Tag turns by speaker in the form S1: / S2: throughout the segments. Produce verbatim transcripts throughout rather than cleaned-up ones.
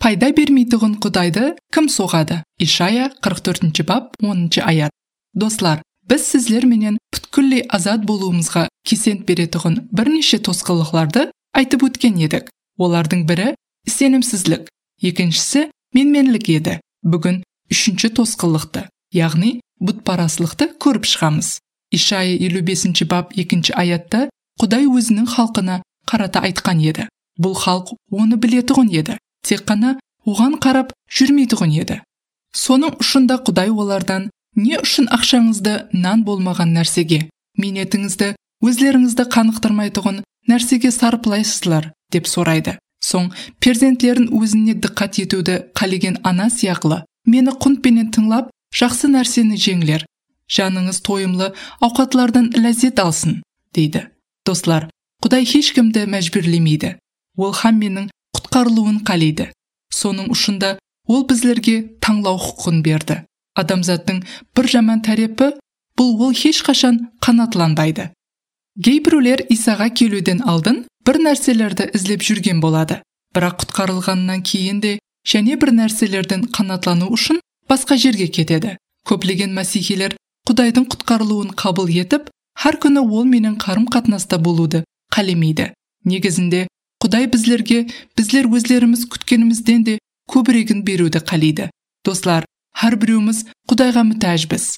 S1: пайда бермейтұғын Құдайды кім соғады? Ишая қырық төртінші бап оныншы аят. Достар, біз сізлер менен бүткүллей азат болуымызға кесент беретұғын бірнеше тосқылықларды айтып өткен едік. Олардың бірі сенімсізлік, екіншісі менменлік еді. Бүгін үшінші тосқылықты, яғни бұтпарасылықты көріп шығамыз. Ишая елу бесінші бап екінші аятта Құдай өзінің халқына қарата айтқан еді. Бұл халық оны білетұғын еді, тек қана оған қарап жүрмейтұғын еді. Соның ұшында Құдай олардан не үшін ақшаңызды нан болмаған нәрсеге, минетіңізді өзлеріңізді қанықтырмайтұғын нәрсеге сарпылайсызлар деп сұрайды. Соң перзентлерін өзіне диққат етуді қалеген ана сияқлы, мені құнтпенен тыңлап, жақсы нәрсені жеңлер, жаныңыз тойымлы ауқатлардан ләззет алсын, дейді. Достар, Құдай ешкімді мәжбүрлемейді. Ол хамменің құтқарылуын қалайды. Соның ұшында ол біздерге таңлау құқын берді. Адамзаттың бір жаман тәрепі, бұл ол ешқашан қанатланбайды. Кейбіреулер Исаға келуден алдын бір нәрселерді ізлеп жүрген болады. Бірақ құтқарылғаннан кейін де және бір нәрселерден қанатлану үшін басқа жерге кетеді. Көплеген мәсихилер Құдайдың құтқарылуын қабыл етіп, har күні ол менің қарым-қатынаста болуды қалемейді. Негізінде Құдай біздерге, біздер өзлеріміз күткенімізден де көбірегін беруді қалейді. Достар, har біреуміз Құдайға мүтәжбіз.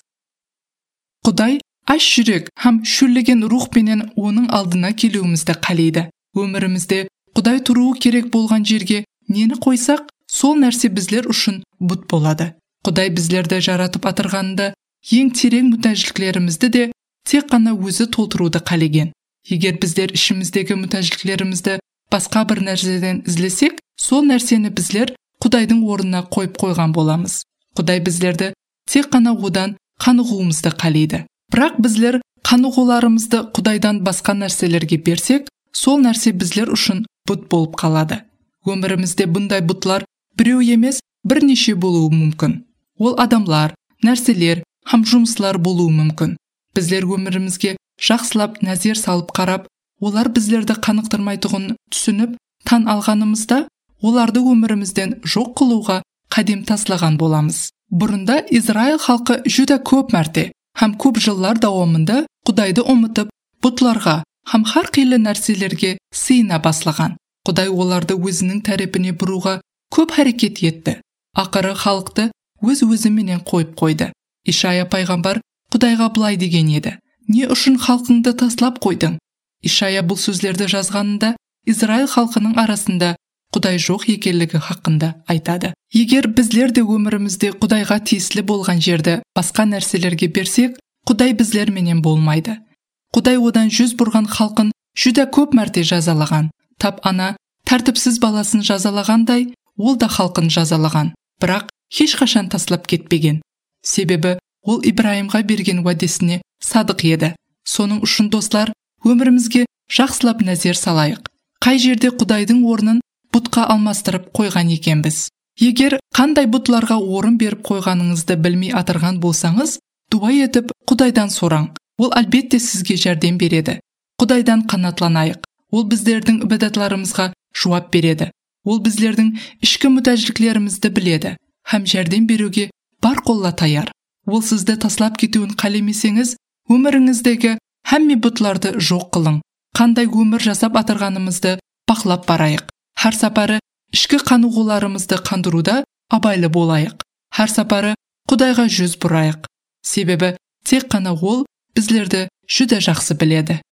S1: Құдай аш жүрек һәм шүрлеген рухпенен оның алдына келуімізді қалейді. Өмірімізде Құдай тұруы керек болған жерге нені қойсақ, сол нәрсе біздер үшін бұт болады. Құдай біздерді жаратып атырғанында ең терең мүтәжіліктерімізді де тек қана өзі толтыруды қалеген. Егер біздер ішіміздегі мүтәжіліктерімізді басқа бір нәрседен ізлесек, сол нәрсені біздер Құдайдың орнына қойып қойған боламыз. Құдай біздерді тек қана одан қанығуымызды қалейді. Бірақ біздер қанығуларымызды Құдайдан басқа нәрселерге берсек, сол нәрсе біздер үшін бұт болып қалады. Өмірімізде бұндай бұтлар біреу емес, бірнеше болуы мүмкін. Ол адамлар, нәрселер, һәм жұмыслар болуы мүмкін. Біздер өмірімізге жақсылап назар салып қарап, олар біздерді қанықтырмайтұғын түсініп, тан алғанымызда, оларды өмірімізден жоқ қылуға қадем таслаған боламыз. Бұрында Израиль халқы жүда көп мәрте һәм көп жыллар дауамында Құдайды ұмытып, бұтларға һәм һәр қилы нәрселерге сыйына баслаған. Құдай оларды өзінің тәрепіне бұруға көп әрекет етті. Ақыры халықты өз-өзіменен қойып қойды. Ишая пайғамбар Құдайға былай деген еді: «Не үшін халқыңды таслап қойдың?» Ишая бұл сөздерді жазғанында Израиль халқының арасында Құдай жоқ екенлігі хақында айтады. Егер біздер де өмірімізде Құдайға тиесілі болған жерді басқа нәрселерге берсек, Құдай біздерменен болмайды. Құдай одан жүз бұрған халқын жүда көп мәрте жазалаған. Тап ана тәртіпсіз баласын жазалағандай, ол да халқын жазалаған. Бірақ ешқашан таслап кетпеген. Себебі ол Ибраимға берген уәдесіне садық еді. Соның үшін достар, өмірімізге жақсылап назар салайық. Қай жерде Құдайдың орнын бұтқа алмастырып қойған екенбіз. Егер қандай бұтларға орын беріп қойғаныңызды білмей атырған болсаңыз, дуа етіп Құдайдан сораң. Ол әлбетте сізге жәрдем береді. Құдайдан қанатланайық. Ол біздердің ибадатларымызға жауап береді. Ол біздердің ішкі мүтәжіліктерімізді біледі һәм жәрдем беруге бар қолла таяр. Ол сізді таслап кетуін қалемесеңіз, өміріңіздегі һәмме бұтларды жоқ қылың. Қандай өмір жасап атырғанымызды бақылап барайық. Әр сапары ішкі қанығуларымызды қандыруда абайлы болайық. Әр сапары Құдайға жүз бұрайық. Себебі тек қана ол біздерді жүда жақсы біледі.